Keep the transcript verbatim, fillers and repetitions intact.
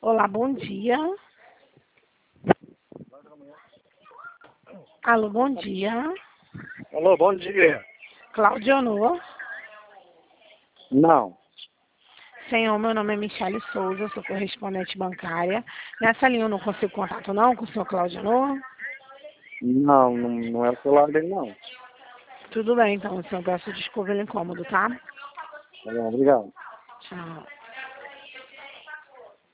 Olá, bom dia. Alô, bom dia. Alô, bom dia. Cláudio Honor. Não. Senhor, meu nome é Michele Souza, sou correspondente bancária. Nessa linha eu não consigo contato não com o senhor Cláudio Honor? Não, não, não é o celular dele, não. Tudo bem, então, senhor, peço desculpa pelo incômodo, tá? Tá bom, obrigado. Tchau.